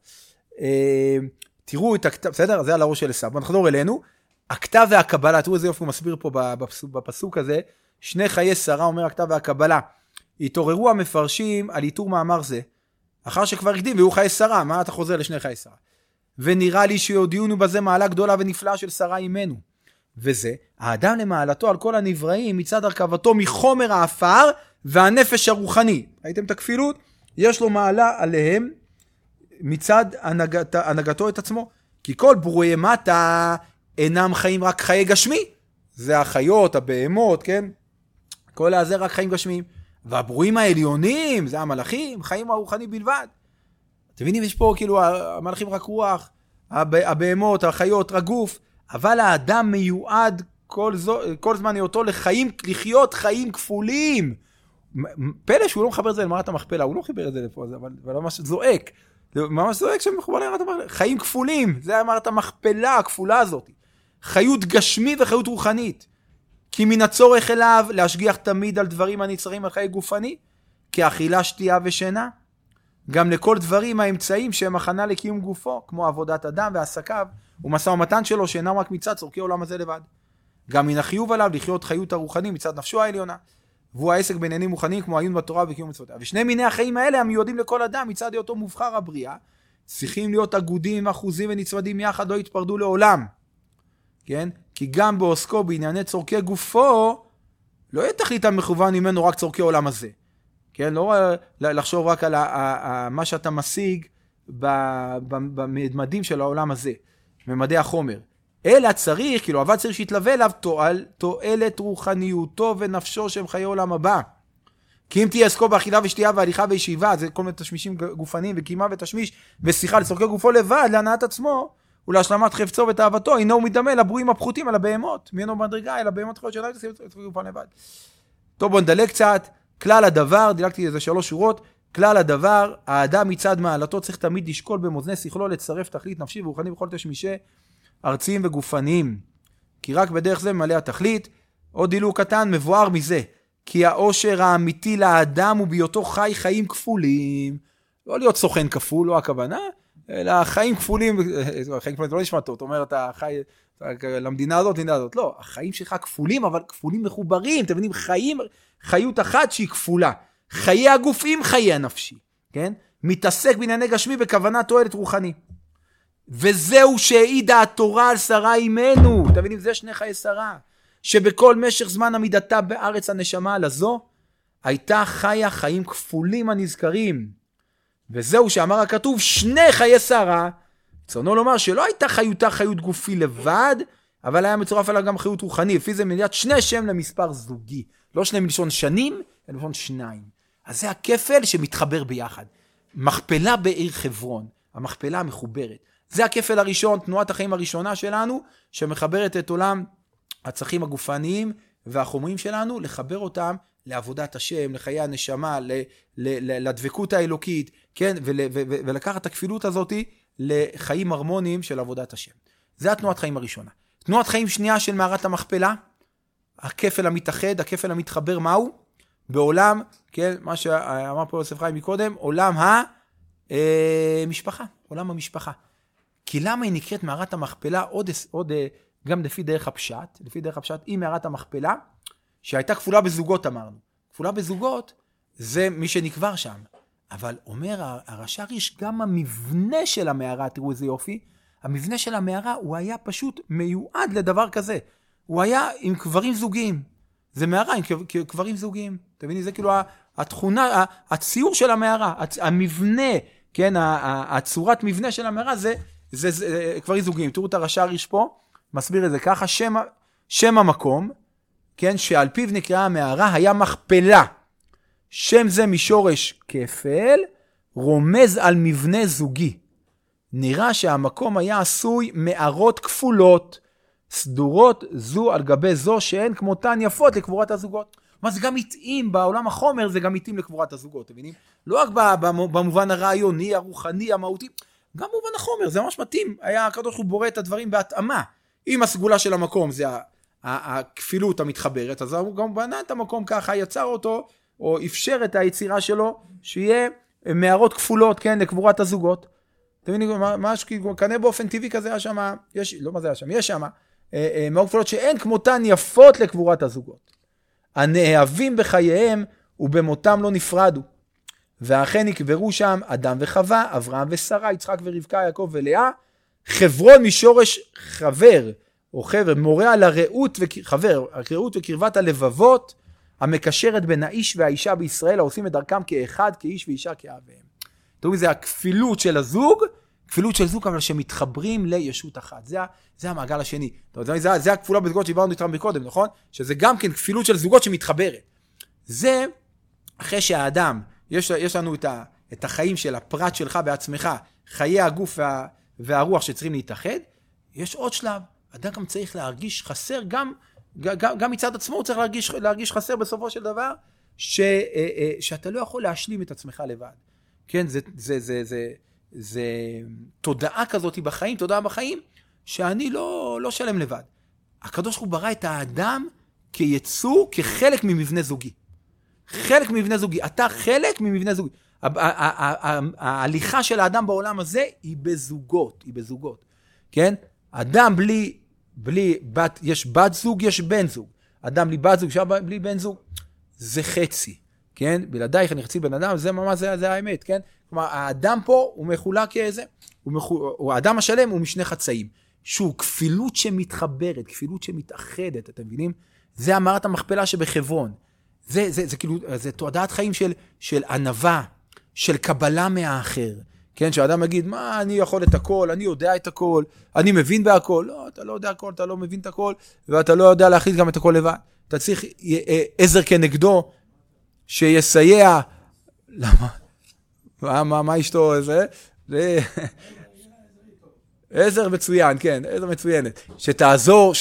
Speaker 1: תראו את הכתב, בסדר? זה על הראש של עשיו. נחזור אלינו. הכתב והקבלה, תראו איזה יופי הוא מסביר פה בפסוק הזה. שני חיי שרה, אומר הכתב והקבלה. התעוררו המפרשים על איתור מאמר זה. אחר שכבר הקדים, והוא חיי שרה, מה אתה חוזר לשני חיי שרה? ונראה לי שיודיעונו בזה מעלה גדולה ונפלאה של שרה אימנו. וזה, האדם למעלתו על כל הנבראים מצד הרכבתו מחומר האפר והנפש הרוחני. ראיתם את הכפילות? יש לו מעלה עליהם מצד הנהגתו את עצמו. כי כל ברואי מטה אינם חיים רק חיי גשמי. זה החיות, הבהמות, כן? כל הזה רק חיים גשמיים. והברואים העליונים, זה המלאכים, חיים הרוחני בלבד. אתם מבינים, יש פה כאילו המלאכים רק רוח, הבהמות, החיות רק גוף, אבל האדם מיועד כל זמן היותו לחיות חיים כפולים. פלא שהוא לא מחבר את זה למערת המכפלה, הוא לא חיבר את זה לפה, אבל ממש זועק. ממש זועק שמחובר למערת המכפלה. חיים כפולים, זה מערת המכפלה הכפולה הזאת. חיות גשמי וחיות רוחנית. כי מן הצורך אליו להשגיח תמיד על דברים הנצרים על חיי גופני, כאכילה, שתייה ושינה, גם לכל דברים האמצעים שהם הכנה לקיום גופו, כמו עבודת אדם ועסקיו, ומשא ומתן שלו שאינם רק מצד צורכי עולם הזה לבד. גם מן החיוב עליו לחיות חיות הרוחני מצד נפשו העליונה, והוא העסק בעניינים מוכנים כמו העיון בתורה וקיום מצוותיה. ושני מיני החיים האלה המיועדים לכל אדם מצד היותו מובחר הבריאה, צריכים להיות אגודים, אחוזים ונצמדים יחד, לא יתפרדו לעולם. כן? כי גם בעוסקו בענייני צורכי גופו, לא יהיה תכלית המכוון ממנו רק צורכי עולם הזה. כן? לא לחשוב רק על מה שאתה משיג במדדים של העולם הזה. ממדי החומר. אלא צריך, כאילו עבד צריך שיתלווה אליו תועלת רוחניותו ונפשו שהם חיי עולם הבא. כי אם תהיה עסקו באכילה ושתייה והליכה וישיבה, זה כל מיני תשמישים גופניים וקימה ותשמיש ושיחה לצורכי גופו לבד, להנאת עצמו ולהשלמת חפצו ותאוותו, אינו מדמה לברואים הפחותים על הבהמות, מינו מדרגה אל הבהמות חיות שלהם לצורכי גופן לבד. טוב, בוא נדלג קצת. כלל הדבר, דילגתי איזה 3 שורות, כלל הדבר, האדם מצד מעלתו צריך תמיד לשקול במאזני שכלו לצרף תכלית נפשי ורוחני בכל תשמישי ארציים וגופניים. כי רק בדרך זה ממלא התכלית. עוד דילוג קטן מבואר מזה, כי העושר האמיתי לאדם הוא בהיותו חי חיים כפולים. לא להיות סוכן כפול, לא הכוונה, אלא חיים כפולים, חיים כפולים, זה לא נשמע טוב, זאת אומרת, החי, למדינה הזאת, למדינה הזאת, לא, החיים שלך כפולים, אבל כפולים מחוברים, אתם מבינים, חיות אחת שהיא כפולה, חיי הגוף עם חיי הנפשי, כן? מתעסק בענייני גשמי בכוונה תועלת רוחני. וזהו שהעידה התורה על שרה אימנו, אתם מבינים, זה 2 חיי שרה, שבכל משך זמן עמידתה בארץ הנשמה לזו, הייתה חיה חיים כפולים הנזכרים. וזהו שאמר הכתוב 2 חיי שרה, צונו לומר שלא הייתה חיותה חיות גופי לבד, אבל היה מצורף עליו גם חיות רוחני, לפי זה מליאת 2 שם למספר זוגי, לא 2 מלשון שנים, אלא מלשון 2. אז זה הכפל שמתחבר ביחד. מכפלה בעיר חברון, המכפלה המחוברת. זה הכפל הראשון, תנועת החיים הראשונה שלנו, שמחברת את עולם הצרכים הגופניים והחומריים שלנו, לחבר אותם לעבודת השם, לחיי הנשמה, לדבקות האלוקית, כן? ולקחת את הכפילות הזאת לחיים הרמוניים של עבודת השם. זה התנועת חיים הראשונה. תנועת חיים שנייה של מערת המכפלה, הכפל המתאחד, הכפל המתחבר, מהו? בעולם, כן, מה שאמר פה יוסף חיים מקודם, עולם המשפחה, עולם המשפחה. כי למה היא נקראת מערת המכפלה עוד גם לפי דרך הפשט, היא מערת המכפלה, שהייתה כפולה בזוגות אמרנו. כפולה בזוגות זה מי שנקבר שם. אבל אומר הרש"ר יש גם המבנה של המערה, תראו איזה יופי, המבנה של המערה הוא היה פשוט מיועד לדבר כזה. הוא היה עם קברים זוגיים. זה מערה עם קברים זוגיים. אתה מבין? זה כאילו התכונה, הציור של המערה, המבנה, כן, הצורת מבנה של המערה זה קברים זוגיים. תראו את הרש"ר יש פה, מסביר את זה ככה, שם המקום, כן, שעל פיו נקראה המערה, היה מכפלה. שם זה משורש כפל, רומז על מבנה זוגי. נראה שהמקום היה עשוי מערות כפולות, סדורות זו על גבי זו, שהן כמותן יפות לקבורת הזוגות. מה זה גם מתאים, בעולם החומר זה גם מתאים לקבורת הזוגות, אתם מבינים? לא רק במובן הרעיוני, הרוחני, המהותי, גם במובן החומר, זה ממש מתאים. היה הקדוש הוא בורא את הדברים בהתאמה. אם הסגולה של המקום זה הכפילות המתחברת, אז הוא גם בנה את המקום ככה, יצר אותו, או אפשר את היצירה שלו, שיהיה מערות כפולות, כן, לקבורת הזוגות. אתם מבינים, כנראה באופן טבעי כזה היה שם, לא מה זה היה שם, יש שם, מערות כפולות שאין כמותן יפות לקבורת הזוגות. הנאהבים בחייהם ובמותם לא נפרדו. ואכן נקברו שם אדם וחווה, אברהם ושרה, יצחק ורבקה, יעקב ולאה, חברון משורש חבר, או חבר, מורה על הרעות וקרבת הלבבות, המקשרת בין האיש והאישה בישראל, העושים את דרכם כאחד, כאיש ואישה כאביהם. תראו, זה הכפילות של הזוג, כפילות של זוג, אבל שמתחברים לישות אחת. זה המעגל השני. זה הכפולה בזוגות שדיברנו איתם מקודם, נכון? שזה גם כן כפילות של זוגות שמתחברת. זה, אחרי שהאדם, יש לנו את החיים של הפרט שלך בעצמך, חיי הגוף והרוח שצריכים להתאחד, יש עוד שלב. אדם גם צריך להרגיש חסר, גם מצד עצמו הוא צריך להרגיש חסר בסופו של דבר, שאתה לא יכול להשלים את עצמך לבד. כן, זה תודעה כזאת בחיים, תודעה בחיים, שאני לא שלם לבד. הקדוש הוא ברא את האדם כיצור, כחלק ממבנה זוגי. חלק ממבנה זוגי. אתה חלק ממבנה זוגי. ההליכה של האדם בעולם הזה היא בזוגות, כן? אדם בלי בת, יש בת זוג, יש בן זוג. אדם בלי בת זוג, בלי בן זוג, זה חצי, כן? בלעדייך אני חצי בן אדם, זה ממש, זה האמת, כן? כלומר, האדם פה הוא מחולק כאיזה, האדם השלם הוא משני חצאים. שהוא כפילות שמתחברת, כפילות שמתאחדת, אתם מבינים? זה המערת המכפלה שבחברון. זה כאילו, זה תודעת חיים של ענווה, של קבלה מהאחר, כן, שהאדם יגיד, מה, אני יכול את הכל, אני יודע את הכל, אני מבין בהכל. לא, אתה לא יודע הכל, אתה לא מבין את הכל, ואתה לא יודע להחליט גם את הכל לבד. אתה צריך עזר כנגדו, שיסייע. למה? מה אשתו זה? עזר מצוין, כן, עזר מצוינת. שתעזור,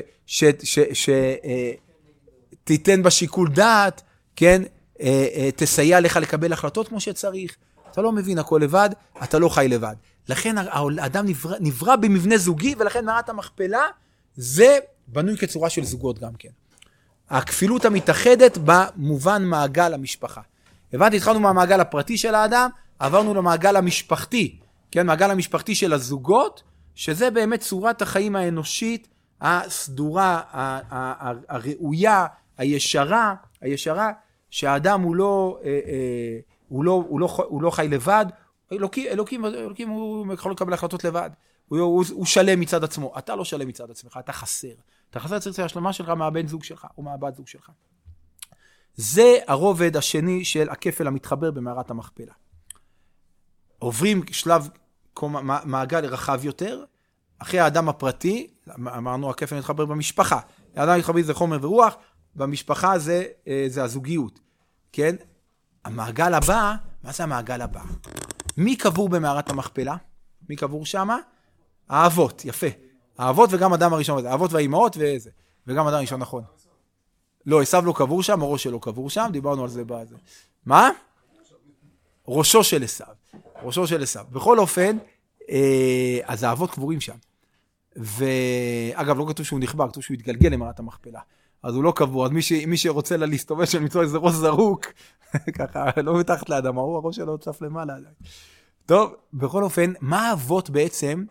Speaker 1: שתיתן בשיקול דעת, כן, תסייע לך לקבל החלטות כמו שצריך. אתה לא מבין הכל לבד, אתה לא חי לבד. לכן האדם נברא במבנה זוגי, ולכן מערת המכפלה זה בנוי כצורה של זוגות גם כן. הכפילות המתאחדת במובן מעגל המשפחה. הבנתי, התחלנו מהמעגל הפרטי של האדם, עברנו למעגל המשפחתי, כן, מעגל המשפחתי של הזוגות, שזה באמת צורת החיים האנושית, הסדורה, הראויה, הישרה, שהאדם הוא לא חי לבד, אלוקים הוא יכול לקבל החלטות לבד, הוא שלם מצד עצמו, אתה לא שלם מצד עצמך, אתה חסר צריך השלמה שלך מהבן זוג שלך, או מהבת זוג שלך. זה הרובד השני של הכפל המתחבר במערת המכפלה. עוברים שלב מעגל רחב יותר, אחרי האדם הפרטי, אמרנו הכפל מתחבר במשפחה, האדם מתחבר זה חומר ורוח, במשפחה זה הזוגיות, כן? המעגל הבא, מה זה המעגל הבא? מי קבור במערת המכפלה? מי קבור שם? האבות, יפה. האבות וגם אדם הראשון, האבות והאימהות וזה, וגם אדם הראשון, נכון. לא, עשיו לא קבור שם, הראש שלו קבור שם, דיברנו על זה בזה. מה? ראשו של עשיו. בכל אופן, אז האבות קבורים שם. ואגב, לא כתוב שהוא נחבר, כתוב שהוא התגלגל למערת המכפלה. אז הוא לא קבור, אז מי שרוצה להסתובב של מצוא איזה ראש זרוק, ככה, לא מתחת לאדמה, הראש שלו צף למעלה. טוב, בכל אופן, מה האבות בעצם,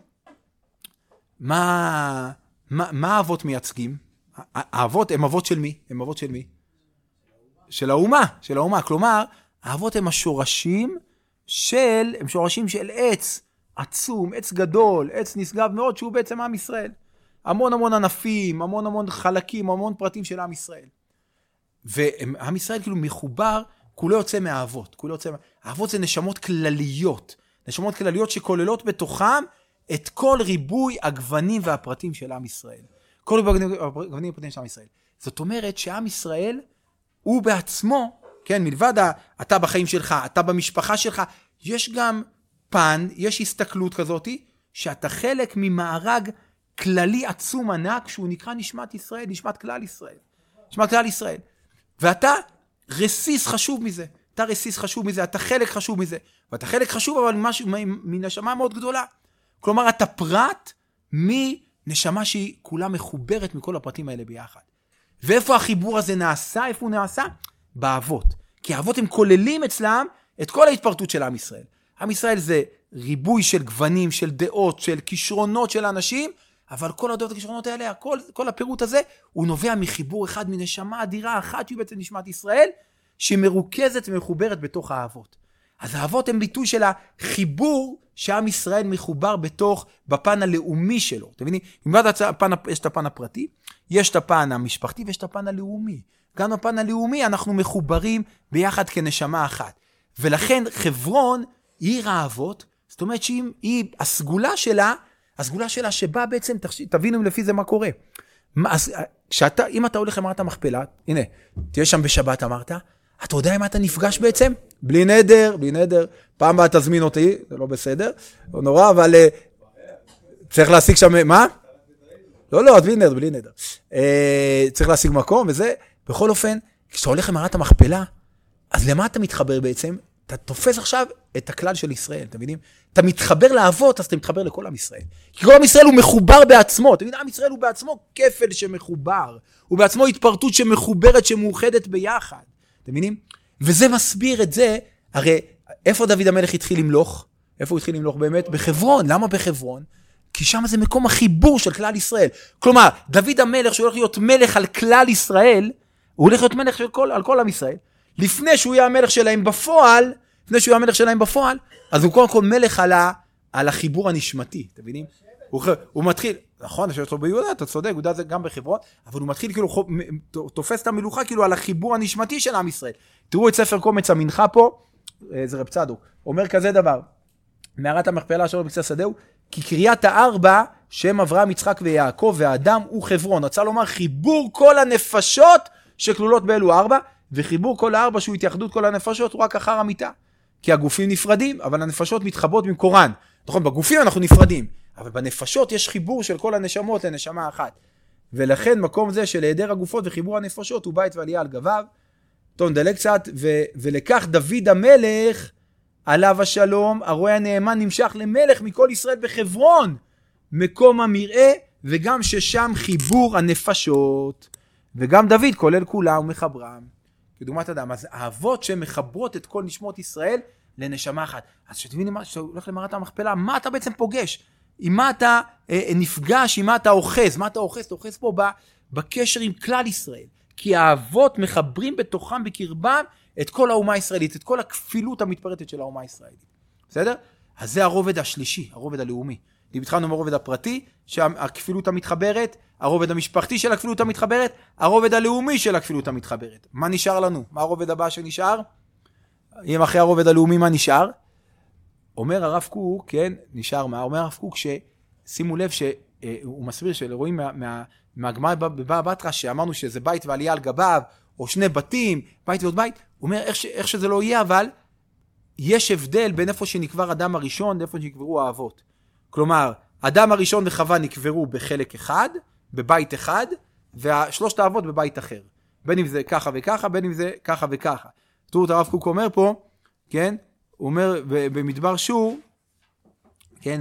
Speaker 1: מה האבות מייצגים? האבות הם אבות של מי? הם אבות של מי? של האומה. כלומר, האבות הם השורשים הם שורשים של עץ עצום, עץ גדול, עץ נשגב מאוד, שהוא בעצם עם ישראל. המון ענפים, המון חלקים, המון פרטים של עם ישראל. ועם ישראל כאילו מחובר, כולו יוצא מהאבות. האבות זה נשמות כלליות שכוללות בתוכם את כל ריבוי הגוונים והפרטים של עם ישראל. כל הגוונים והפרטים של עם ישראל. זאת אומרת שעם ישראל הוא בעצמו, כן, מלבד אתה בחיים שלך, אתה במשפחה שלך, יש גם יש הסתכלות כזאת, שאתה חלק ממארג כללי עצום ענק, שהוא נקרא נשמת ישראל, נשמת כלל ישראל. ואתה רסיס חשוב מזה, אתה חלק חשוב מזה, ואתה חלק חשוב אבל משהו מנשמה מאוד גדולה. כלומר, אתה פרט מנשמה שהיא כולה מחוברת מכל הפרטים האלה ביחד. ואיפה החיבור הזה נעשה? איפה הוא נעשה? באבות. כי האבות הם כוללים אצלם את כל ההתפרטות של עם ישראל. עם ישראל זה ריבוי של גוונים, של דעות, של כישרונות של אנשים, אבל כל הדעות הכישרונות האלה, כל הפירוט הזה, הוא נובע מחיבור אחד, מנשמה אדירה אחת, שהיא בעצם נשמת ישראל, שהיא מרוכזת ומחוברת בתוך האבות. אז האבות הם ביטוי של החיבור שעם ישראל מחובר בפן הלאומי שלו. אתם מבינים? יש את הפן הפרטי, יש את הפן המשפחתי ויש את הפן הלאומי. גם בפן הלאומי אנחנו מחוברים ביחד כנשמה אחת. ולכן חברון היא עיר האבות, זאת אומרת שהיא הסגולה שלה שבה בעצם, תבינו לפי זה מה קורה. אם אתה הולך למערת המכפלה, הנה, תהיה שם בשבת אמרת, אתה יודע אם אתה נפגש בעצם? בלי נדר, פעם באה תזמין אותי, זה לא בסדר, לא נורא, אבל צריך להשיג שם, מה? לא, בלי נדר. צריך להשיג מקום וזה, בכל אופן, כשאתה הולך למערת המכפלה, אז למה אתה מתחבר בעצם? אתה תופס עכשיו את הכלל של ישראל, אתם מבינים? אתה מתחבר לאבות, אז אתה מתחבר לכל עם ישראל. כי כל עם ישראל הוא מחובר בעצמו, אתם מבינים? עם ישראל הוא בעצמו כפל שמחובר, הוא בעצמו התפרטות שמחוברת, שמאוחדת ביחד, אתם מבינים? וזה מסביר את זה, הרי איפה דוד המלך התחיל למלוך? איפה הוא התחיל למלוך באמת? בחברון. למה בחברון? כי שם זה מקום החיבור של כלל ישראל. כלומר, דוד המלך שהולך להיות מלך על כלל ישראל, הוא הולך להיות מלך על כל עם ישראל. לפני שהוא יהיה המלך שלהם בפועל, אז הוא קודם כל מלך על החיבור הנשמתי, אתם מבינים? הוא מתחיל, נכון, שיש לו ביהודה, אתה צודק, יהודה זה גם בחברון, אבל הוא מתחיל כאילו, תופס את המלוכה כאילו על החיבור הנשמתי של עם ישראל. תראו את ספר קומץ המנחה פה, זה רב צדוק, אומר כזה דבר, מערת המכפלה שלו בקצה השדהו, כי קריאת הארבע, שם אברהם, יצחק ויעקב והאדם הוא חברון. רצה לומר חיבור כל הנפשות שכלולות באלו ארבע, וחיבור כל הארבע שהוא התייחדות כל הנפשות הוא רק אחר המיטה. כי הגופים נפרדים, אבל הנפשות מתחברות במקורן. נכון, בגופים אנחנו נפרדים, אבל בנפשות יש חיבור של כל הנשמות לנשמה אחת. ולכן מקום זה של היעדר הגופות וחיבור הנפשות הוא בית ועלייה על גביו. טוב, נדלג קצת, ולקח דוד המלך עליו השלום, הרואה הנאמן נמשך למלך מכל ישראל בחברון, מקום המראה, וגם ששם חיבור הנפשות. וגם דוד כולל כולה ומחברם. כדוגמת אדם, אז האהבות שמחברות את כל נשמות ישראל לנשמה אחת. אז שתבין, כשאתה הולך למערת המכפלה, מה אתה בעצם פוגש? עם מה אתה נפגש, עם מה אתה אוחז? מה אתה אוחז? אתה אוחז פה בקשר עם כלל ישראל. כי האהבות מחברים בתוכם, בקרבם, את כל האומה הישראלית, את כל הכפילות המתפרטת של האומה הישראלית. בסדר? אז זה הרובד השלישי, הרובד הלאומי. התחלנו מהרובד הפרטי, שהכפילות המתחברת, הרובד המשפחתי של הכפילות המתחברת, הרובד הלאומי של הכפילות המתחברת. מה נשאר לנו? מה הרובד הבא שנשאר? אם אחרי הרובד הלאומי מה נשאר? אומר הרב קוק, כן, נשאר מה? אומר הרב קוק ששימו לב שהוא מסביר שרואים מהגמרא בבבא בתרא שאמרנו שזה בית ועלייה על גביו, או שני בתים, בית ועוד בית, הוא אומר איך שזה לא יהיה, אבל יש הבדל בין איפה שנקבר אדם הראשון לאיפה שנקברו האבות. כלומר, אדם הראשון וחווה נקברו בחלק אחד, בבית אחד, והשלושת האבות בבית אחר. בין אם זה ככה וככה, בין אם זה ככה וככה. תראו, הרב קוק אומר פה, כן, הוא אומר במדבר שור, כן,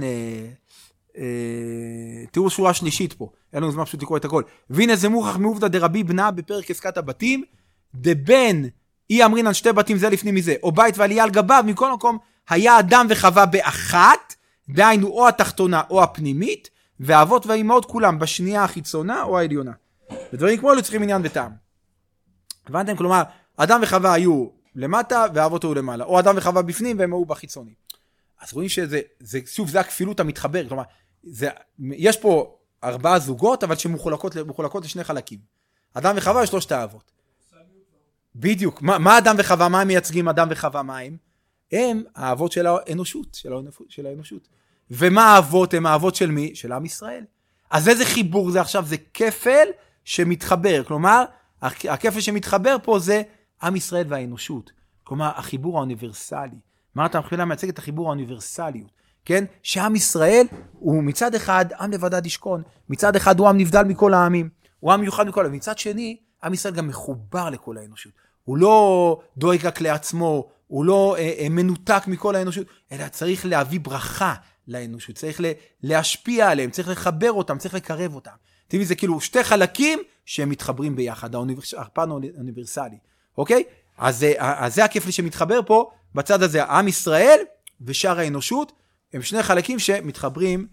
Speaker 1: תראו שורה שלישית פה, אין לנו זמן פשוט לקרוא את הכל. והנה זה מוכח מעובדא דרבי בנה בפרק חזקת הבתים, דבין אי אמרינן שתי בתים זה לפני מזה, או בית ועלייה על גביו, מכל מקום היה אדם וחווה באחת, דהיינו או התחתונה או הפנימית, והאבות והאימהות כולם בשנייה החיצונה או העליונה. ודברים כמו אלו צריכים עניין וטעם. הבנתם? כלומר, אדם וחווה היו למטה והאבות היו למעלה, או אדם וחווה בפנים והם היו בחיצוני. אז רואים שוב, זה הכפילות המתחבר, כלומר, יש פה 4 זוגות, אבל שמחולקות לשני חלקים. אדם וחווה יש 3 האבות. בדיוק. מה אדם וחווה? מה הם מייצגים אדם וחווה? מה הם האבות של האנושות, של האנושות. ומה האבות? הם האבות של מי? של עם ישראל. אז איזה חיבור זה עכשיו? זה כפל שמתחבר. כלומר, הכפל שמתחבר פה זה עם ישראל והאנושות. כלומר, החיבור האוניברסלי. מערת המכפלה מייצג את החיבור האוניברסליות. כן? שעם ישראל הוא מצד אחד עם לבדד ישכון. מצד אחד הוא עם נבדל מכל העמים. הוא עם מיוחד מכל העמים. מצד שני, עם ישראל גם מחובר לכל האנושות. הוא לא דואג רק לעצמו, הוא לא מנותק מכל האנושות, אלא צריך להביא ברכה לאנושות, צריך להשפיע עליהם, צריך לחבר אותם, צריך לקרב אותם. תראי, זה כאילו 2 חלקים שהם מתחברים ביחד, הפן האוניברסלי, אוקיי? אז זה הכיף לי שמתחבר פה, בצד הזה, עם ישראל ושאר האנושות, הם 2 חלקים שמתחברים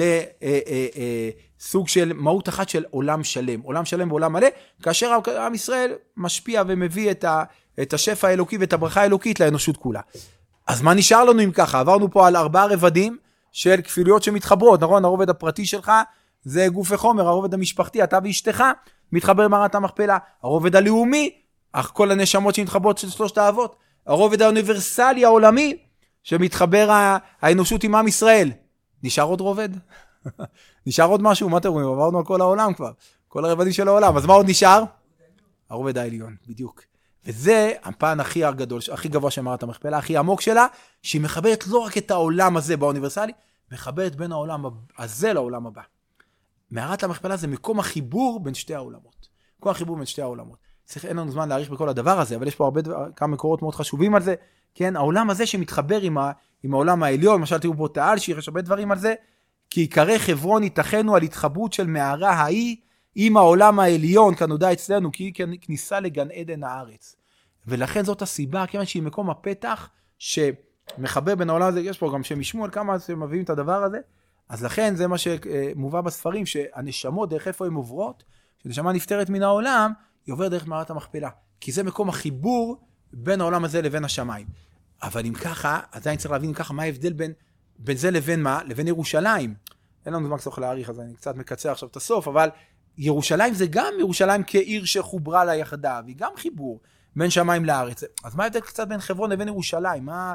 Speaker 1: לסוג של מהות אחת של עולם שלם, עולם שלם בעולם מלא, כאשר עם ישראל משפיע ומביא את השפע האלוקי ואת הברכה האלוקית לאנושות כולה. אז מה נשאר לנו אם ככה? עברנו פה על 4 רבדים של כפילויות שמתחברות, נכון? הרובד הפרטי שלך זה גוף וחומר, הרובד המשפחתי, אתה ואשתך, מתחבר מערת המכפלה, הרובד הלאומי, כל הנשמות שמתחברות של 3 האבות, הרובד האוניברסלי העולמי, שמתחבר האנושות עם עם ישראל. נשאר עוד רובד? נשאר עוד משהו? מה אתם רואים? עברנו על כל העולם כבר, כל הרבדים של העולם, אז מה עוד נשאר? הרובד העליון, בדיוק. וזה הפן הכי הגדול, הכי גבוה של מערת המכפלה, הכי עמוק שלה, שהיא מחברת לא רק את העולם הזה באוניברסלי, מחברת בין העולם הזה לעולם הבא. מערת המכפלה זה מקום החיבור בין 2 העולמות. מקום החיבור בין 2 העולמות. אין לנו זמן להאריך בכל הדבר הזה, אבל יש פה כמה מקורות מאוד חשובים על זה. כן, העולם הזה שמתחבר עם העולם העליון, למשל תראו פה תעל, שיש הרבה דברים על זה, כי עיקרי חברון ייתכנו על התחברות של מערה ההיא, עם העולם העליון, כנודע אצלנו, כי היא כניסה לגן עדן הארץ. ולכן זאת הסיבה, כיוון שהיא מקום הפתח, שמחבר בין העולם הזה, יש פה גם שמשמעו על כמה שמביאים את הדבר הזה, אז לכן זה מה שמובא בספרים, שהנשמות, דרך איפה הן עוברות, כשנשמה נפטרת מן העולם, היא עוברת דרך מערת המכפלה, כי זה מקום החיבור בין העולם הזה לבין השמיים. אבל אם ככה, עדיין צריך להבין אם ככה, מה ההבדל בין זה לבין מה? לבין ירושלים. אין לנו זמן קצת להאריך, אז אני קצת מקצר עכשיו את הסוף, אבל ירושלים זה גם ירושלים כעיר שחוברה לה יחדיו, היא גם חיבור בין שמיים לארץ. אז מה ההבדל קצת בין חברון לבין ירושלים?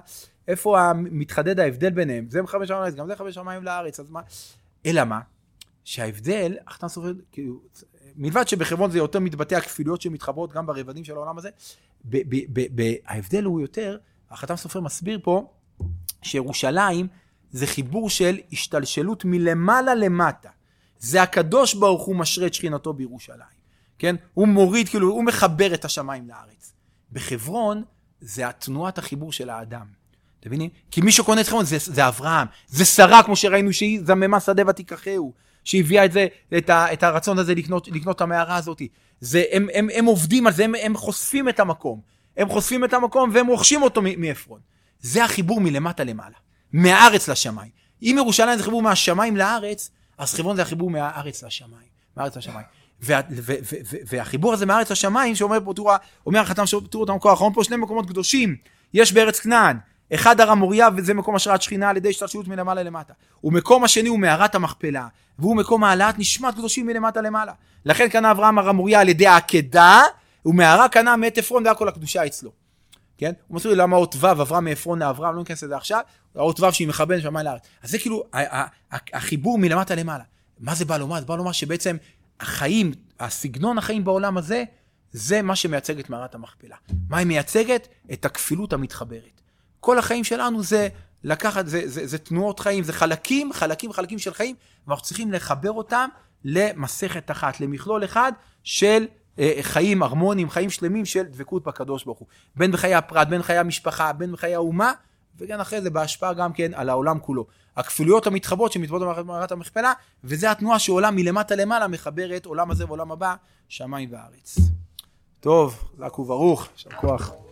Speaker 1: איפה מתחדד ההבדל ביניהם? זה מחבר שמיים לארץ, גם זה מחבר שמיים לארץ, אז מה? אלא מה? שההבדל, החתן סופר, כאילו, מלבד שבחברון זה יותר מתבטא הכפילויות שמתחברות גם ברבדים של העולם הזה, ההבדל הוא יותר, החתן סופר מסביר פה, שירושלים זה חיבור של השתלשלות מלמעלה למטה. זה הקדוש ברוך הוא משרה את שכינתו בירושלים. כן? הוא מוריד, כאילו, הוא מחבר את השמיים לארץ. בחברון זה תנועת החיבור של האדם. אתם מבינים? כי מי שקונה את חברון זה אברהם, זה שרה, כמו שראינו שהיא זממה שדה ותיקחהו, שהביאה את זה, את הרצון הזה לקנות את המערה הזאת. הם עובדים על זה, הם חושפים את המקום. הם חושפים את המקום והם רוכשים אותו מעפרון. זה החיבור מלמטה למעלה, מהארץ לשמיים. אם ירושלים זה חיבור מהשמיים לארץ, אז חברון זה החיבור מהארץ לשמיים. מהארץ לשמיים. והחיבור הזה מהארץ לשמיים, שאומר פה תורה, אומר החתם תראו את המקור האחרון פה, שני מקומות קדושים, יש בארץ כנען, אחד הר המוריה, וזה מקום השראת שכינה על ידי השתלשלות מלמעלה למטה. ומקום השני הוא מערת המכפלה, והוא מקום העלאת נשמת קדושים מלמטה למעלה. לכן קנה אברהם הר המוריה על ידי העקדה, ומערה קנה מאת עפרון והיה כל הקדושה אצלו. כן? הוא מסביר למה אות ו' עברה מעפרון לאברהם, לא ניכנס לזה עכשיו, האות ו' שהיא מכוון שמיים לארץ. אז זה כאילו החיבור מלמטה למעלה. מה זה בא לומר? זה בא לומר שבעצם החיים, הסגנון החיים בעולם הזה, זה מה שמייצג את מערת המכפלה. מה היא מייצגת? את הכפילות המתחברת. כל החיים שלנו זה לקחת, זה תנועות חיים, זה חלקים של חיים, ואנחנו צריכים לחבר אותם למסכת אחת, למכלול אחד של חיים הרמוניים, חיים שלמים של דבקות בקדוש ברוך הוא. בין בחיי הפרט, בין בחיי המשפחה, בין בחיי האומה, וגם אחרי זה בהשפעה גם כן על העולם כולו. הכפילויות המתחברות שמתחברות במערת המכפלה, וזה התנועה שעולה מלמטה למעלה, מחברת עולם הזה ועולם הבא, שמיים וארץ. טוב, חזק וברוך, יישר כוח.